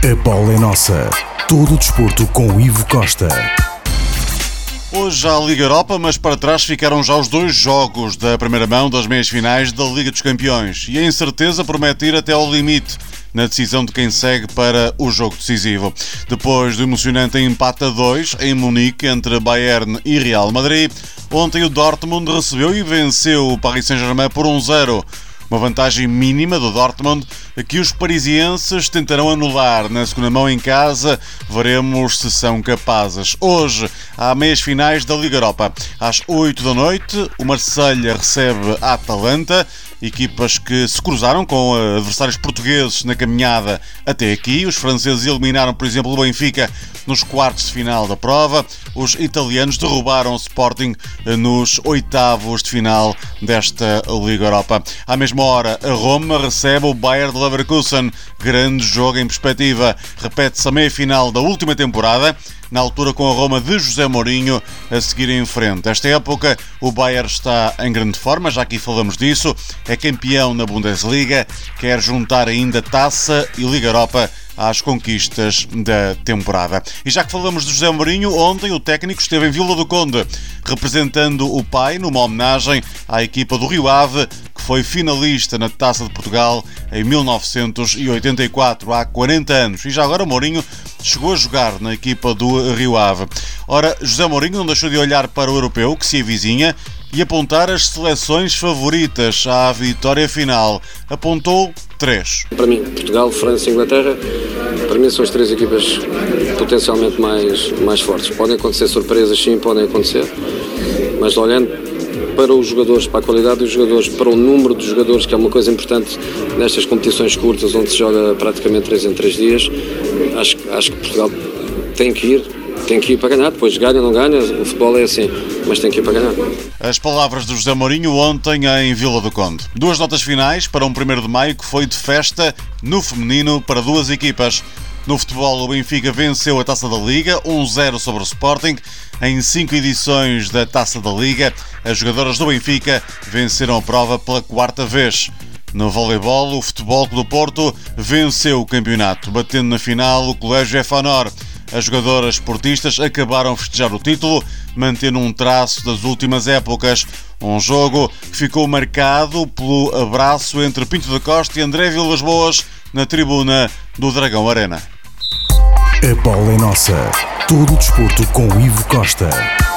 A bola é nossa. Todo o desporto com Ivo Costa. Hoje já a Liga Europa, mas para trás ficaram já os dois jogos da primeira mão das meias-finais da Liga dos Campeões. E a incerteza promete ir até ao limite na decisão de quem segue para o jogo decisivo. Depois do emocionante empate a 2 em Munique entre Bayern e Real Madrid, ontem o Dortmund recebeu e venceu o Paris Saint-Germain por 1-0. Uma vantagem mínima do Dortmund que os parisienses tentarão anular na segunda mão em casa. Veremos se são capazes. Hoje há meias finais da Liga Europa. Às 8 da noite, o Marselha recebe a Atalanta, equipas que se cruzaram com adversários portugueses na caminhada até aqui. Os franceses eliminaram, por exemplo, o Benfica nos quartos de final da prova. Os italianos derrubaram o Sporting nos oitavos de final desta Liga Europa. À mesma hora, a Roma recebe o Bayer de Leverkusen. Grande jogo em perspectiva. Repete-se a meia-final da última temporada, na altura com a Roma de José Mourinho a seguir em frente. Esta época o Bayern está em grande forma, já aqui falamos disso, é campeão na Bundesliga, quer juntar ainda Taça e Liga Europa às conquistas da temporada. E já que falamos de José Mourinho, ontem o técnico esteve em Vila do Conde, representando o pai numa homenagem à equipa do Rio Ave, que foi finalista na Taça de Portugal em 1984, há 40 anos. E já agora Mourinho chegou a jogar na equipa do Rio Ave. Ora, José Mourinho não deixou de olhar para o europeu que se avizinha e apontar as seleções favoritas à vitória final. Apontou 3. Para mim, Portugal, França e Inglaterra, para mim são as três equipas potencialmente mais fortes. Podem acontecer surpresas, sim, podem acontecer, mas olhando para os jogadores, para a qualidade dos jogadores, para o número de jogadores, que é uma coisa importante nestas competições curtas, onde se joga praticamente 3 em 3 dias, acho que Portugal tem que ir para ganhar. Depois ganha, não ganha, o futebol é assim, mas tem que ir para ganhar. As palavras de José Mourinho ontem em Vila do Conde. 2 notas finais para um 1º de maio que foi de festa no feminino para duas equipas. No futebol, o Benfica venceu a Taça da Liga, 1-0 sobre o Sporting. Em 5 edições da Taça da Liga, as jogadoras do Benfica venceram a prova pela 4ª vez. No voleibol, o Futebol Clube do Porto venceu o campeonato, batendo na final o Colégio F.A.N.O.R. As jogadoras esportistas acabaram a festejar o título, mantendo um traço das últimas épocas. Um jogo que ficou marcado pelo abraço entre Pinto da Costa e André Vilas Boas na tribuna do Dragão Arena. A bola é nossa. Todo o desporto com Ivo Costa.